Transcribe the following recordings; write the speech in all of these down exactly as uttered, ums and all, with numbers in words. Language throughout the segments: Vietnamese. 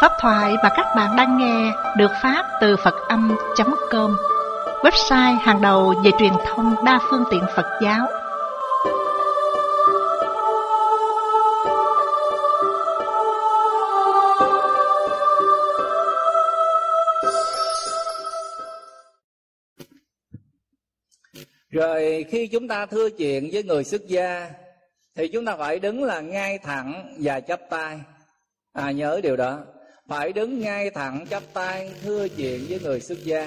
Pháp thoại mà các bạn đang nghe được phát từ Phật Âm chấm com, website hàng đầu về truyền thông đa phương tiện Phật giáo. Rồi khi chúng ta thưa chuyện với người xuất gia thì chúng ta phải đứng là ngay thẳng và chắp tay. À, nhớ điều đó, phải đứng ngay thẳng chắp tay thưa chuyện với người xuất gia.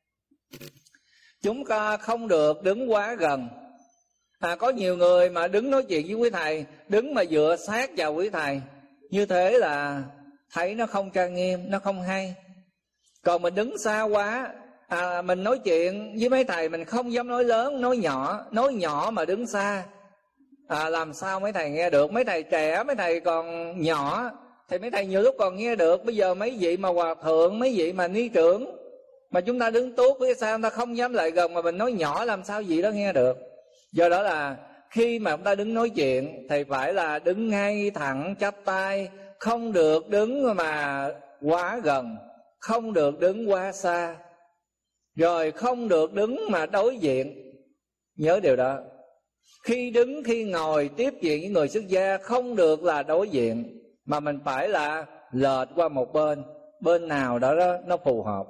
Chúng ta không được đứng quá gần. À, có nhiều người mà đứng nói chuyện với quý thầy, đứng mà dựa sát vào quý thầy, như thế là thấy nó không trang nghiêm, nó không hay. Còn mình đứng xa quá, à, mình nói chuyện với mấy thầy mình không dám nói lớn, nói nhỏ, nói nhỏ mà đứng xa, à, làm sao mấy thầy nghe được? Mấy thầy trẻ, mấy thầy còn nhỏ thì mấy thầy nhiều lúc còn nghe được. Bây giờ mấy vị mà hòa thượng, mấy vị mà ni trưởng mà chúng ta đứng tuốt phía xa, người ta không dám lại gần mà mình nói nhỏ, làm sao vị đó nghe được? Do đó là khi mà chúng ta đứng nói chuyện thì phải là đứng ngay thẳng chắp tay, không được đứng mà quá gần, không được đứng quá xa, rồi không được đứng mà đối diện. Nhớ điều đó. Khi đứng, khi ngồi tiếp chuyện với người xuất gia không được là đối diện, mà mình phải là lệch qua một bên, bên nào đó, đó nó phù hợp.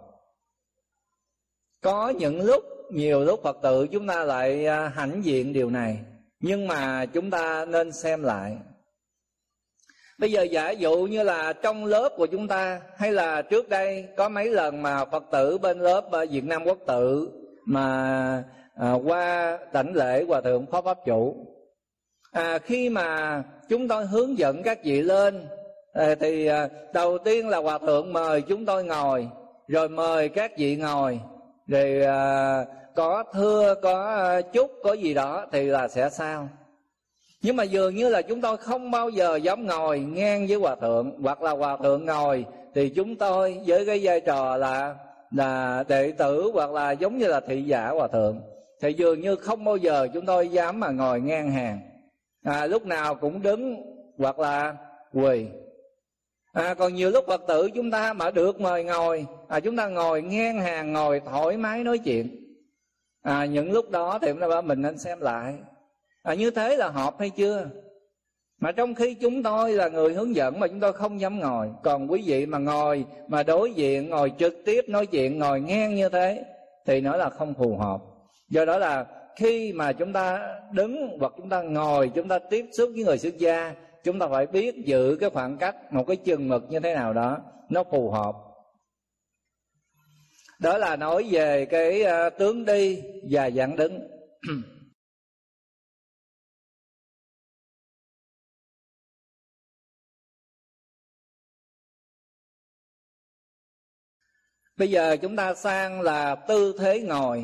Có những lúc, nhiều lúc Phật tử chúng ta lại hãnh diện điều này, nhưng mà chúng ta nên xem lại. Bây giờ giả dụ như là trong lớp của chúng ta, hay là trước đây có mấy lần mà Phật tử bên lớp Việt Nam Quốc Tự mà à, qua đảnh lễ Hòa Thượng Phó Pháp Chủ, à, khi mà chúng tôi hướng dẫn các vị lên à, thì à, đầu tiên là Hòa Thượng mời chúng tôi ngồi, rồi mời các vị ngồi, rồi à, có thưa, có chúc, có gì đó thì là sẽ sao. Nhưng mà dường như là chúng tôi không bao giờ dám ngồi ngang với Hòa Thượng, hoặc là Hòa Thượng ngồi thì chúng tôi với cái vai trò là là đệ tử hoặc là giống như là thị giả Hòa Thượng, thì dường như không bao giờ chúng tôi dám mà ngồi ngang hàng, à, lúc nào cũng đứng hoặc là quỳ. À, còn nhiều lúc Phật tử chúng ta mà được mời ngồi, à, chúng ta ngồi ngang hàng, ngồi thoải mái nói chuyện. À, những lúc đó thì chúng ta bảo mình nên xem lại, à, như thế là hợp hay chưa. Mà trong khi chúng tôi là người hướng dẫn mà chúng tôi không dám ngồi, còn quý vị mà ngồi, mà đối diện, ngồi trực tiếp nói chuyện, ngồi ngang như thế thì nói là không phù hợp. Do đó là khi mà chúng ta đứng hoặc chúng ta ngồi, chúng ta tiếp xúc với người xuất gia, chúng ta phải biết giữ cái khoảng cách, một cái chừng mực như thế nào đó nó phù hợp. Đó là nói về cái uh, tướng đi và dạng đứng. Bây giờ chúng ta sang là tư thế ngồi.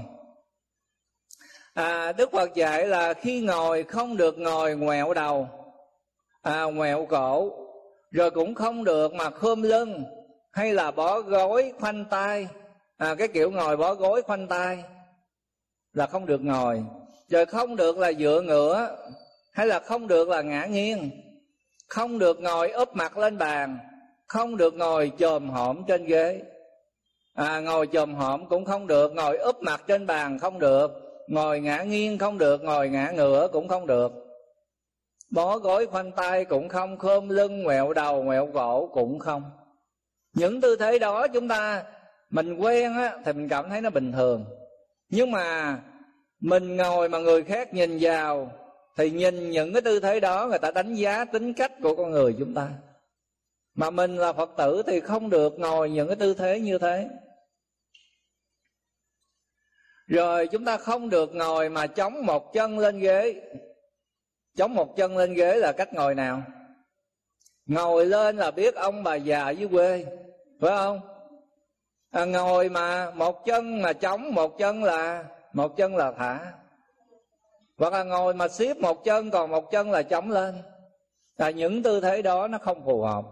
À, Đức Phật dạy là khi ngồi không được ngồi ngoẹo đầu, à, ngoẹo cổ, rồi cũng không được mà khom lưng hay là bó gối khoanh tay. À, cái kiểu ngồi bó gối khoanh tay là không được ngồi. Rồi không được là dựa ngửa, hay là không được là ngã nghiêng, không được ngồi úp mặt lên bàn, không được ngồi chồm hổm trên ghế. À, ngồi chồm hổm cũng không được, ngồi úp mặt trên bàn không được, ngồi ngã nghiêng không được, ngồi ngã ngửa cũng không được, bó gối khoanh tay cũng không, khom lưng, ngoẹo đầu, ngoẹo cổ cũng không. Những tư thế đó chúng ta mình quen á thì mình cảm thấy nó bình thường, nhưng mà mình ngồi mà người khác nhìn vào thì nhìn những cái tư thế đó, người ta đánh giá tính cách của con người chúng ta. Mà mình là Phật tử thì không được ngồi những cái tư thế như thế. Rồi chúng ta không được ngồi mà chống một chân lên ghế. Chống một chân lên ghế là cách ngồi nào? Ngồi lên là biết ông bà già dưới quê, phải không? À, ngồi mà một chân mà chống, một chân là một chân là thả. Hoặc là ngồi mà siết một chân còn một chân là chống lên. À, những tư thế đó nó không phù hợp.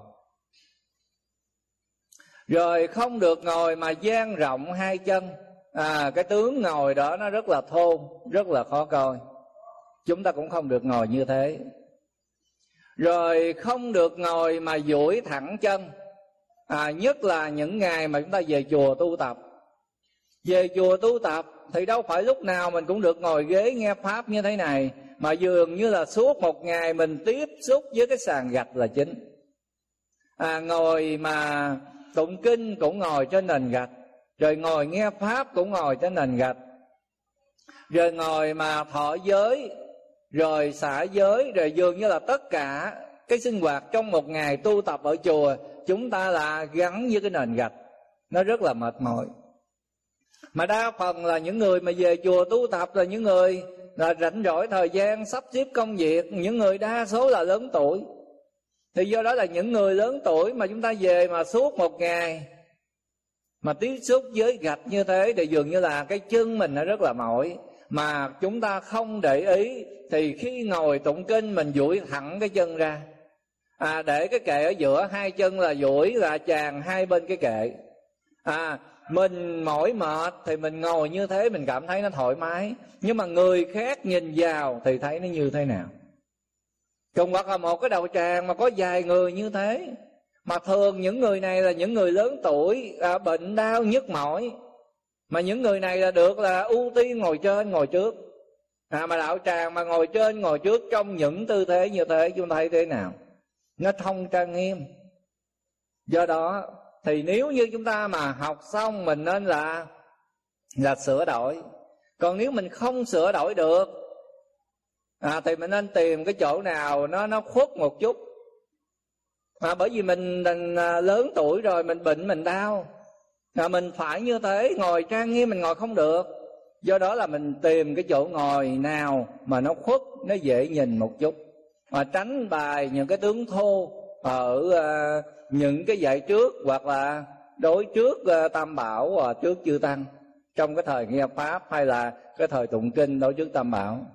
Rồi không được ngồi mà dang rộng hai chân. À, cái tướng ngồi đó nó rất là thô, rất là khó coi. Chúng ta cũng không được ngồi như thế. Rồi không được ngồi mà duỗi thẳng chân. à, nhất là những ngày mà chúng ta về chùa tu tập. Về chùa tu tập thì đâu phải lúc nào mình cũng được ngồi ghế nghe pháp như thế này, mà dường như là suốt một ngày mình tiếp xúc với cái sàn gạch là chính. à, Ngồi mà tụng kinh cũng ngồi trên nền gạch, rồi ngồi nghe pháp cũng ngồi trên nền gạch, rồi ngồi mà thọ giới, rồi xả giới, rồi dường như là tất cả cái sinh hoạt trong một ngày tu tập ở chùa chúng ta là gắn với cái nền gạch. Nó rất là mệt mỏi. Mà đa phần là những người mà về chùa tu tập là những người là rảnh rỗi thời gian sắp xếp công việc, những người đa số là lớn tuổi. Thì do đó là những người lớn tuổi mà chúng ta về mà suốt một ngày mà tiếp xúc với gạch như thế thì dường như là cái chân mình nó rất là mỏi. Mà chúng ta không để ý thì khi ngồi tụng kinh mình duỗi thẳng cái chân ra, à, để cái kệ ở giữa, hai chân là duỗi là tràn hai bên cái kệ. À, mình mỏi mệt thì mình ngồi như thế mình cảm thấy nó thoải mái, nhưng mà người khác nhìn vào thì thấy nó như thế nào. Còn hoặc là một cái đầu tràng mà có vài người như thế, mà thường những người này là những người lớn tuổi, à, bệnh đau nhức mỏi, mà những người này là được là ưu tiên ngồi trên ngồi trước. À, mà đạo tràng mà ngồi trên ngồi trước trong những tư thế như thế chúng ta thấy thế nào? Nó thông trang nghiêm. Do đó thì nếu như chúng ta mà học xong mình nên là là sửa đổi. Còn nếu mình không sửa đổi được, à, thì mình nên tìm cái chỗ nào nó nó khuất một chút. À, bởi vì mình, mình lớn tuổi rồi, mình bệnh mình đau, à, mình phải như thế, ngồi trang nghiêm mình ngồi không được. Do đó là mình tìm cái chỗ ngồi nào mà nó khuất, nó dễ nhìn một chút, mà tránh bài những cái tướng thô ở uh, những cái dạy trước, hoặc là đối trước uh, Tam Bảo và trước chư Tăng trong cái thời nghe pháp, hay là cái thời tụng kinh đối trước Tam Bảo.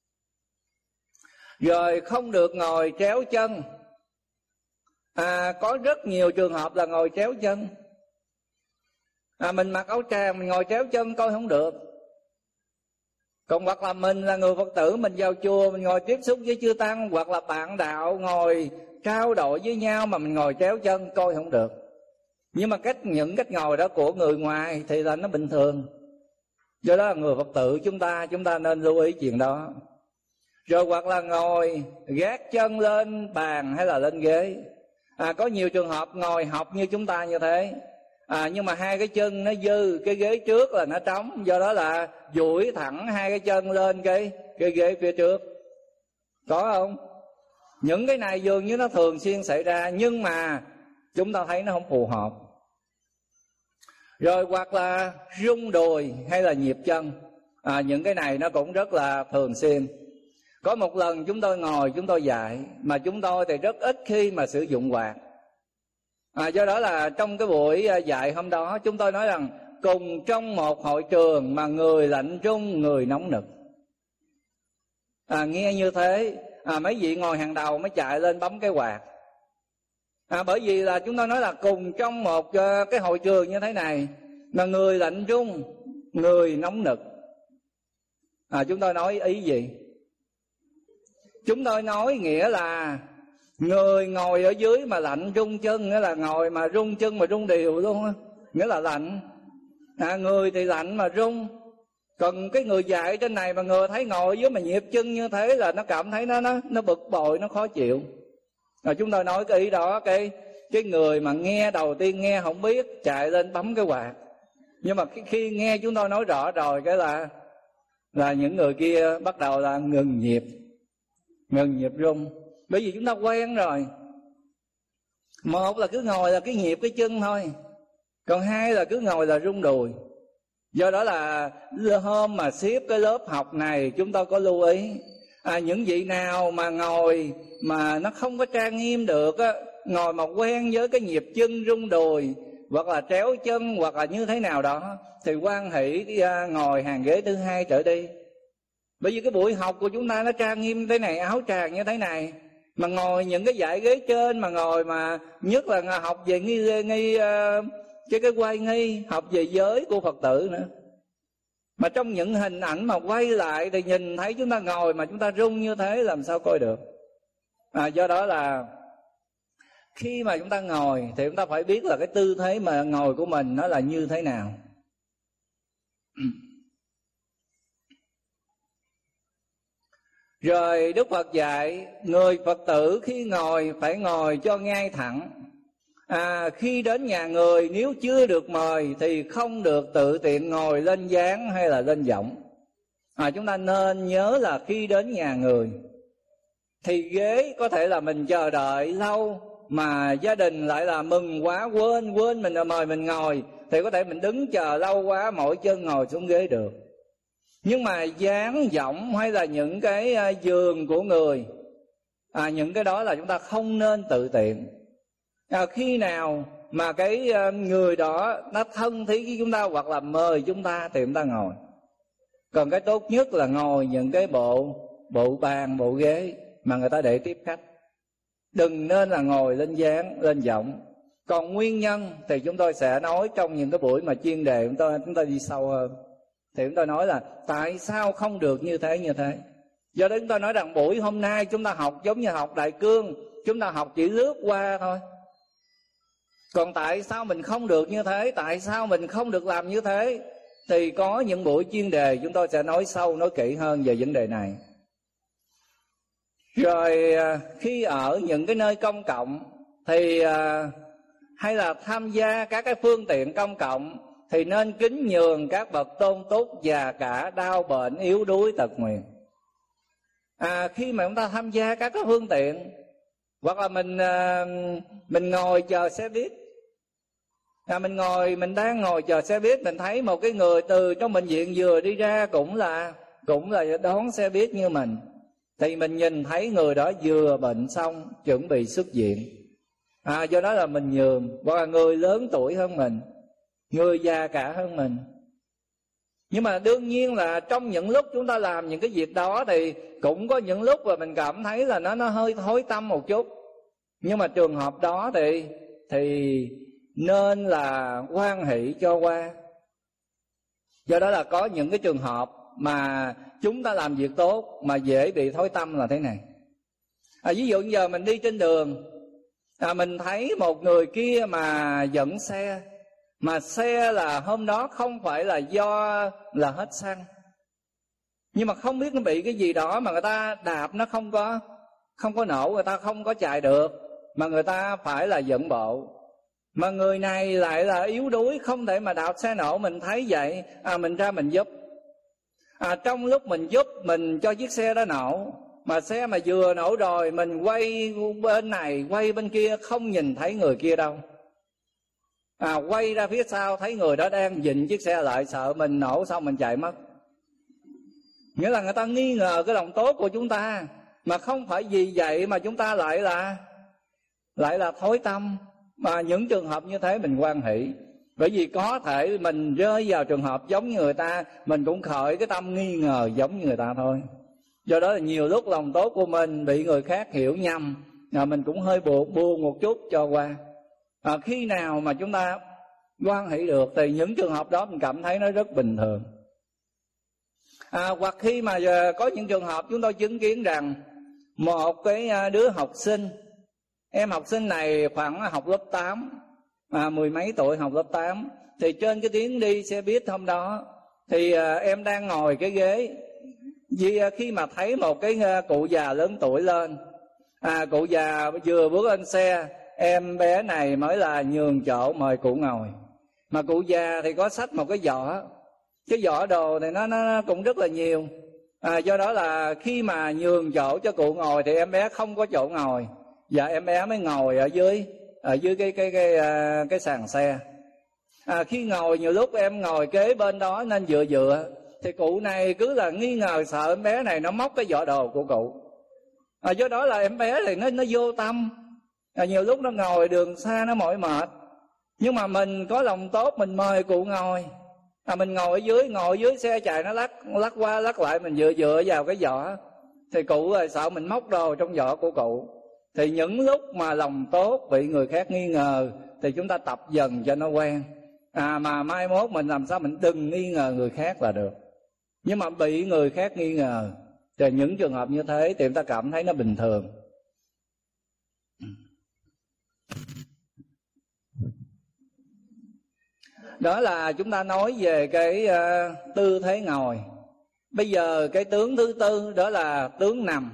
Rồi không được ngồi chéo chân. À, có rất nhiều trường hợp là ngồi chéo chân. À, mình mặc áo tràng mình ngồi chéo chân coi không được. Còn hoặc là mình là người Phật tử, mình vào chùa mình ngồi tiếp xúc với chư Tăng, hoặc là bạn đạo ngồi trao đổi với nhau mà mình ngồi chéo chân coi không được. Nhưng mà cách những cách ngồi đó của người ngoài thì là nó bình thường. Do đó là người Phật tử chúng ta chúng ta nên lưu ý chuyện đó. Rồi hoặc là ngồi gác chân lên bàn hay là lên ghế. À, có nhiều trường hợp ngồi học như chúng ta như thế, à, nhưng mà hai cái chân nó dư, cái ghế trước là nó trống, do đó là duỗi thẳng hai cái chân lên cái cái ghế phía trước. Có không? Những cái này dường như nó thường xuyên xảy ra, nhưng mà chúng ta thấy nó không phù hợp. Rồi hoặc là rung đùi hay là nhịp chân, à, những cái này nó cũng rất là thường xuyên. Có một lần chúng tôi ngồi chúng tôi dạy, mà chúng tôi thì rất ít khi mà sử dụng quạt. À, do đó là trong cái buổi dạy hôm đó chúng tôi nói rằng cùng trong một hội trường mà người lạnh rung người nóng nực. À, nghe như thế, à, mấy vị ngồi hàng đầu mới chạy lên bấm cái quạt. À, bởi vì là chúng tôi nói là cùng trong một uh, cái hội trường như thế này mà người lạnh rung người nóng nực. À, chúng tôi nói ý gì? Chúng tôi nói nghĩa là người ngồi ở dưới mà lạnh rung chân, nghĩa là ngồi mà rung chân mà rung đều luôn á, nghĩa là lạnh. À, người thì lạnh mà rung. Còn cái người dạy trên này mà người thấy ngồi ở dưới mà nhịp chân như thế là nó cảm thấy nó nó nó bực bội, nó khó chịu. Rồi chúng tôi nói cái ý đó, cái cái người mà nghe đầu tiên nghe không biết chạy lên bấm cái quạt. Nhưng mà khi, khi nghe chúng tôi nói rõ rồi cái là là những người kia bắt đầu là ngừng nhịp, ngừng nhịp rung. Bởi vì chúng ta quen rồi. Một là cứ ngồi là cái nhịp cái chân thôi, còn hai là cứ ngồi là rung đùi. Do đó là hôm mà xếp cái lớp học này chúng tôi có lưu ý, à, những vị nào mà ngồi mà nó không có trang nghiêm được á, ngồi mà quen với cái nhịp chân rung đùi, hoặc là tréo chân, hoặc là như thế nào đó, thì hoan hỷ ngồi hàng ghế thứ hai trở đi. Bởi vì cái buổi học của chúng ta nó trang nghiêm như thế này, áo tràng như thế này, mà ngồi những cái dãy ghế trên mà ngồi mà nhất là học về nghi nghi uh, cái cái quay nghi, học về giới của Phật tử nữa. Mà trong những hình ảnh mà quay lại thì nhìn thấy chúng ta ngồi mà chúng ta rung như thế làm sao coi được. À, do đó là khi mà chúng ta ngồi thì chúng ta phải biết là cái tư thế mà ngồi của mình nó là như thế nào. Rồi Đức Phật dạy người Phật tử khi ngồi phải ngồi cho ngay thẳng. À, khi đến nhà người nếu chưa được mời thì không được tự tiện ngồi lên dáng hay là lên võng. À, chúng ta nên nhớ là khi đến nhà người thì ghế có thể là mình chờ đợi lâu mà gia đình lại là mừng quá, quên quên mình mời mình ngồi, thì có thể mình đứng chờ lâu quá mỏi chân ngồi xuống ghế được. Nhưng mà dáng võng hay là những cái giường của người, à, những cái đó là chúng ta không nên tự tiện. À, khi nào mà cái người đó nó thân thiết với chúng ta hoặc là mời chúng ta thì chúng ta ngồi. Còn cái tốt nhất là ngồi những cái bộ bộ bàn, bộ ghế mà người ta để tiếp khách. Đừng nên là ngồi lên dáng, lên võng. Còn nguyên nhân thì chúng tôi sẽ nói trong những cái buổi mà chuyên đề chúng tôi chúng tôi đi sâu hơn. Thì chúng tôi nói là tại sao không được như thế như thế. Do đó chúng tôi nói rằng buổi hôm nay chúng ta học giống như học Đại Cương, chúng ta học chỉ lướt qua thôi. Còn tại sao mình không được như thế, tại sao mình không được làm như thế, thì có những buổi chuyên đề chúng tôi sẽ nói sâu, nói kỹ hơn về vấn đề này. Rồi khi ở những cái nơi công cộng thì hay là tham gia các cái phương tiện công cộng thì nên kính nhường các bậc tôn túc, già cả, đau bệnh, yếu đuối, tật nguyền. À, khi mà chúng ta tham gia các cái phương tiện hoặc là mình mình ngồi chờ xe buýt, à, mình ngồi mình đang ngồi chờ xe buýt, mình thấy một cái người từ trong bệnh viện vừa đi ra cũng là cũng là đón xe buýt như mình, thì mình nhìn thấy người đó vừa bệnh xong chuẩn bị xuất viện. À, do đó là mình nhường. Hoặc là người lớn tuổi hơn mình, người già cả hơn mình. Nhưng mà đương nhiên là trong những lúc chúng ta làm những cái việc đó thì cũng có những lúc mà mình cảm thấy là nó nó hơi thối tâm một chút. Nhưng mà trường hợp đó thì thì nên là hoan hỷ cho qua. Do đó là có những cái trường hợp mà chúng ta làm việc tốt mà dễ bị thối tâm là thế này. À, ví dụ giờ mình đi trên đường, à, mình thấy một người kia mà dẫn xe, mà xe là hôm đó không phải là do là hết xăng, nhưng mà không biết nó bị cái gì đó mà người ta đạp nó không có không có nổ, người ta không có chạy được, mà người ta phải là dẫn bộ. Mà người này lại là yếu đuối, không thể mà đạp xe nổ. Mình thấy vậy, à, mình ra mình giúp. À, trong lúc mình giúp, mình cho chiếc xe đó nổ, mà xe mà vừa nổ rồi mình quay bên này quay bên kia không nhìn thấy người kia đâu. À, quay ra phía sau thấy người đó đang dịnh chiếc xe lại, sợ mình nổ xong mình chạy mất. Nghĩa là người ta nghi ngờ cái lòng tốt của chúng ta, mà không phải vì vậy mà chúng ta lại là lại là thối tâm. Mà những trường hợp như thế mình hoan hỷ, bởi vì có thể mình rơi vào trường hợp giống như người ta, mình cũng khởi cái tâm nghi ngờ giống như người ta thôi. Do đó là nhiều lúc lòng tốt của mình bị người khác hiểu nhầm, à, mình cũng hơi buồn, buồn một chút cho qua. À, khi nào mà chúng ta hoan hỷ được thì những trường hợp đó mình cảm thấy nó rất bình thường. À, hoặc khi mà giờ có những trường hợp chúng tôi chứng kiến rằng một cái đứa học sinh, em học sinh này khoảng học lớp tám, à, mười mấy tuổi học lớp tám, thì trên cái chuyến đi xe buýt hôm đó thì à, em đang ngồi cái ghế. Vì à, khi mà thấy một cái à, cụ già lớn tuổi lên, à, cụ già vừa bước lên xe, em bé này mới là nhường chỗ mời cụ ngồi. Mà cụ già thì có xách một cái giỏ, cái giỏ đồ thì nó, nó cũng rất là nhiều. À, do đó là khi mà nhường chỗ cho cụ ngồi thì em bé không có chỗ ngồi, và em bé mới ngồi ở dưới ở dưới cái cái cái cái, cái sàn xe. À, khi ngồi nhiều lúc em ngồi kế bên đó nên dựa dựa, thì cụ này cứ là nghi ngờ sợ em bé này nó móc cái giỏ đồ của cụ. À, do đó là em bé thì nó nó vô tâm. À, nhiều lúc nó ngồi đường xa nó mỏi mệt, nhưng mà mình có lòng tốt mình mời cụ ngồi. À, mình ngồi ở dưới, ngồi ở dưới xe chạy nó lắc lắc qua lắc lại, mình dựa dựa vào cái giỏ, thì cụ rồi sợ mình móc đồ trong giỏ của cụ. Thì những lúc mà lòng tốt bị người khác nghi ngờ thì chúng ta tập dần cho nó quen. À, mà mai mốt mình làm sao mình đừng nghi ngờ người khác là được. Nhưng mà bị người khác nghi ngờ thì những trường hợp như thế thì chúng ta cảm thấy nó bình thường. Đó là chúng ta nói về cái uh, tư thế ngồi. Bây giờ cái tướng thứ tư đó là tướng nằm.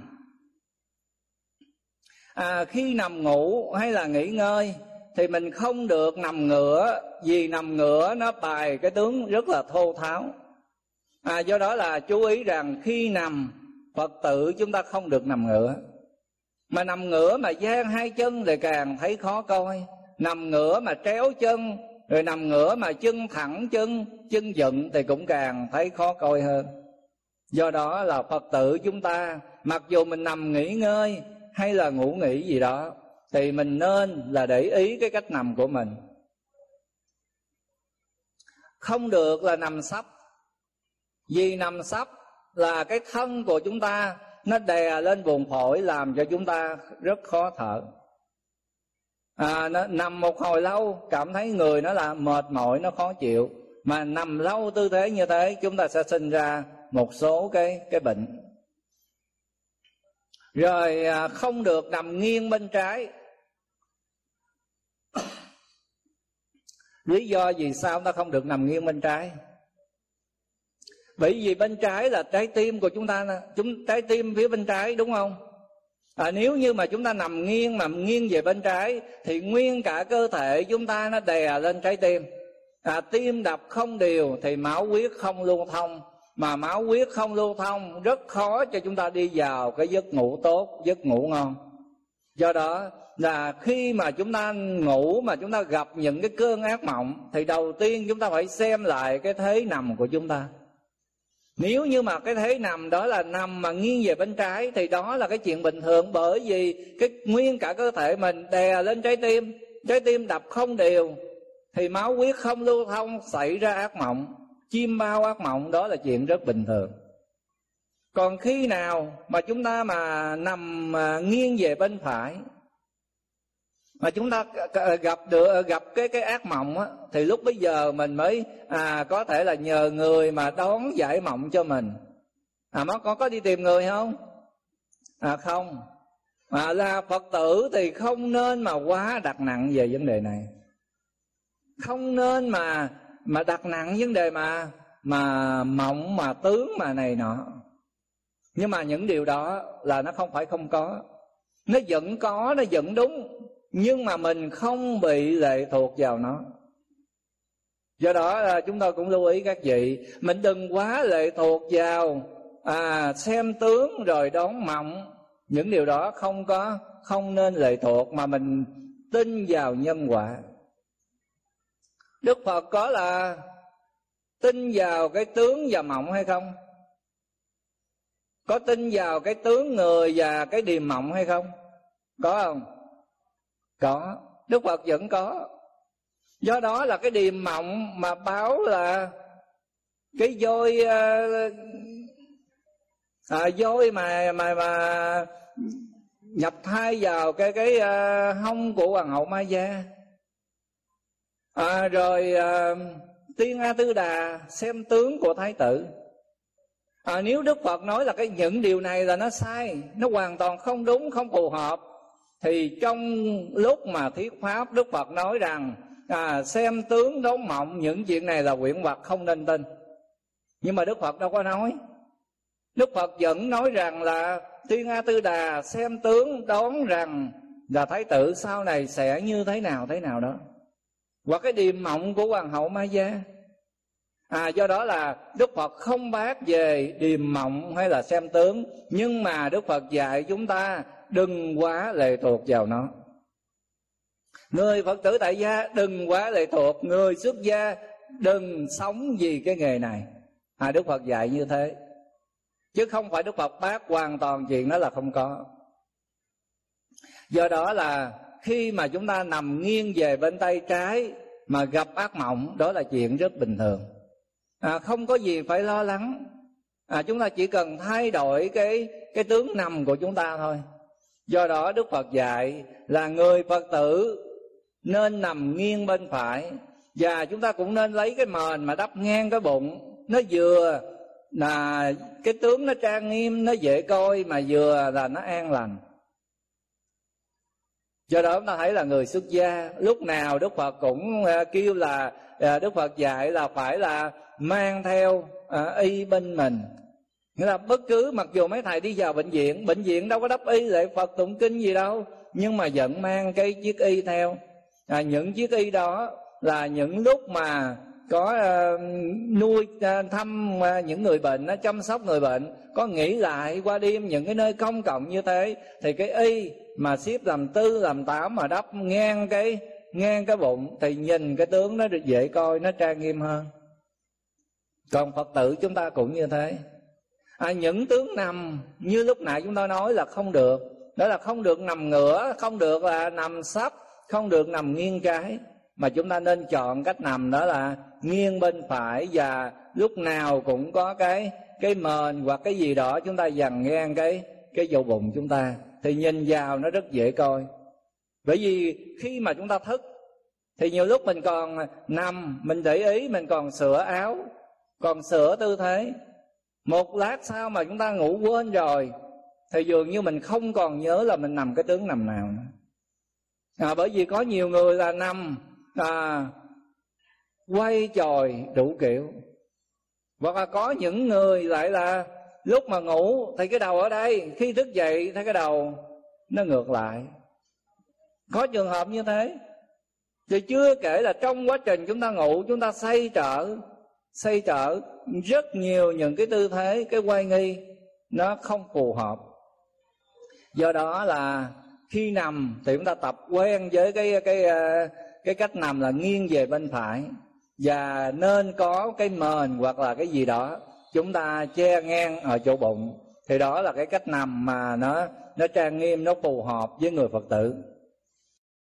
À, khi nằm ngủ hay là nghỉ ngơi thì mình không được nằm ngửa, vì nằm ngửa nó bài cái tướng rất là thô tháo. À, do đó là chú ý rằng khi nằm, Phật tử chúng ta không được nằm ngửa. Mà nằm ngửa mà dang hai chân thì càng thấy khó coi. Nằm ngửa mà tréo chân, rồi nằm ngửa mà chân thẳng chân, chân dựng thì cũng càng thấy khó coi hơn. Do đó là Phật tử chúng ta, mặc dù mình nằm nghỉ ngơi hay là ngủ nghỉ gì đó, thì mình nên là để ý cái cách nằm của mình. Không được là nằm sấp. Vì nằm sấp là cái thân của chúng ta nó đè lên buồng phổi, làm cho chúng ta rất khó thở. À, nó nằm một hồi lâu cảm thấy người nó là mệt mỏi, nó khó chịu. Mà nằm lâu tư thế như thế chúng ta sẽ sinh ra một số cái, cái bệnh. Rồi à, không được nằm nghiêng bên trái. Lý do vì sao ta không được nằm nghiêng bên trái? Bởi vì bên trái là trái tim của chúng ta, chúng trái tim phía bên trái, đúng không? À, nếu như mà chúng ta nằm nghiêng mà nghiêng về bên trái thì nguyên cả cơ thể chúng ta nó đè lên trái tim. À, tim đập không đều thì máu huyết không lưu thông, mà máu huyết không lưu thông rất khó cho chúng ta đi vào cái giấc ngủ tốt, giấc ngủ ngon. Do đó là khi mà chúng ta ngủ mà chúng ta gặp những cái cơn ác mộng thì đầu tiên chúng ta phải xem lại cái thế nằm của chúng ta. Nếu như mà cái thế nằm đó là nằm mà nghiêng về bên trái thì đó là cái chuyện bình thường, bởi vì cái nguyên cả cơ thể mình đè lên trái tim, trái tim đập không đều thì máu huyết không lưu thông, xảy ra ác mộng, chim bao ác mộng, đó là chuyện rất bình thường. Còn khi nào mà chúng ta mà nằm mà nghiêng về bên phải mà chúng ta gặp được gặp cái cái ác mộng á, thì lúc bấy giờ mình mới à có thể là nhờ người mà đón giải mộng cho mình. À nó có có đi tìm người không? À không. Mà là Phật tử thì không nên mà quá đặt nặng về vấn đề này. Không nên mà mà đặt nặng vấn đề mà mà mộng mà tướng mà này nọ. Nhưng mà những điều đó là nó không phải không có. Nó vẫn có, nó vẫn đúng, nhưng mà mình không bị lệ thuộc vào nó. Do đó là chúng tôi cũng lưu ý các vị, mình đừng quá lệ thuộc vào à, xem tướng rồi đón mộng. Những điều đó không có, không nên lệ thuộc, mà mình tin vào nhân quả. Đức Phật có là tin vào cái tướng và mộng hay không? Có tin vào cái tướng người và cái điềm mộng hay không? Có không? Có. Đức Phật vẫn có. Do đó là cái điềm mộng mà báo là cái voi à, voi mà mà mà nhập thai vào cái cái à, hông của hoàng hậu Maya. À, rồi à, Tiên A Tư Đà xem tướng của thái tử. À, nếu Đức Phật nói là cái những điều này là nó sai, nó hoàn toàn không đúng, không phù hợp, thì trong lúc mà thuyết pháp Đức Phật nói rằng à, xem tướng đón mộng, những chuyện này là huyễn hoặc không nên tin. Nhưng mà Đức Phật đâu có nói. Đức Phật vẫn nói rằng là Tiên A Tư Đà xem tướng đón rằng là thái tử sau này sẽ như thế nào thế nào đó, hoặc cái điềm mộng của hoàng hậu Maya. À, do đó là Đức Phật không bác về điềm mộng hay là xem tướng, nhưng mà Đức Phật dạy chúng ta đừng quá lệ thuộc vào nó. Người Phật tử tại gia đừng quá lệ thuộc, người xuất gia đừng sống vì cái nghề này. À, Đức Phật dạy như thế, chứ không phải Đức Phật bác hoàn toàn chuyện đó là không có. Do đó là khi mà chúng ta nằm nghiêng về bên tay trái mà gặp ác mộng, đó là chuyện rất bình thường. À, không có gì phải lo lắng. À, chúng ta chỉ cần thay đổi cái cái tướng nằm của chúng ta thôi. Do đó Đức Phật dạy là người Phật tử nên nằm nghiêng bên phải, và chúng ta cũng nên lấy cái mền mà đắp ngang cái bụng, nó vừa là cái tướng nó trang nghiêm, nó dễ coi, mà vừa là nó an lành. Do đó chúng ta thấy là người xuất gia lúc nào Đức Phật cũng kêu là, Đức Phật dạy là phải là mang theo y bên mình. Nghĩa là bất cứ, mặc dù mấy thầy đi vào bệnh viện, bệnh viện đâu có đắp y lệ Phật tụng kinh gì đâu, nhưng mà vẫn mang cái chiếc y theo. à, Những chiếc y đó là những lúc mà có uh, nuôi uh, thăm uh, những người bệnh, uh, chăm sóc người bệnh, có nghỉ lại qua đêm những cái nơi công cộng như thế, thì cái y mà xếp làm tư làm tám mà đắp ngang cái ngang cái bụng thì nhìn cái tướng nó được dễ coi, nó trang nghiêm hơn. Còn Phật tử chúng ta cũng như thế. à, Những tướng nằm như lúc nãy chúng ta nói là không được. Đó là không được nằm ngửa, không được là nằm sấp, không được nằm nghiêng trái, mà chúng ta nên chọn cách nằm đó là nghiêng bên phải, và lúc nào cũng có cái cái mền hoặc cái gì đó chúng ta dằn ngang cái cái vô bụng chúng ta, thì nhìn vào nó rất dễ coi. Bởi vì khi mà chúng ta thức thì nhiều lúc mình còn nằm, mình để ý mình còn sửa áo, còn sửa tư thế. Một lát sau mà chúng ta ngủ quên rồi thì dường như mình không còn nhớ là mình nằm cái tướng nằm nào nữa. à, Bởi vì có nhiều người là nằm à, quay chòi đủ kiểu. Hoặc là có những người lại là lúc mà ngủ thì cái đầu ở đây, khi thức dậy thấy cái đầu nó ngược lại. Có trường hợp như thế. Thì chưa kể là trong quá trình chúng ta ngủ, chúng ta xoay trở xoay trở rất nhiều những cái tư thế, cái quay nghi nó không phù hợp. Do đó là khi nằm thì chúng ta tập quen với cái cái cái cách nằm là nghiêng về bên phải, và nên có cái mền hoặc là cái gì đó chúng ta che ngang ở chỗ bụng. Thì đó là cái cách nằm mà nó nó trang nghiêm, nó phù hợp với người Phật tử.